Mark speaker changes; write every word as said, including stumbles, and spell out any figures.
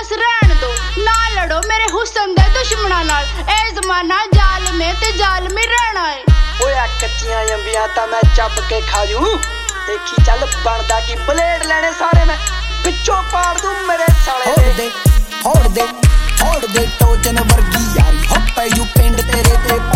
Speaker 1: बस रहन दो ना लड़ो मेरे हुस्न दे दुश्मनां नाल ए जमाना जालमे ते जालमी रहना है
Speaker 2: ओए कच्चियां अंबियां ता मैं चप के खाजू देखी चल बनदा की ब्लेड लेने सारे मैं पिछों पाड़ दूं मेरे साले
Speaker 3: दे होड़ दे होड़ दे टोचन वर्गी यारी हो पै यू पिंड तेरे ते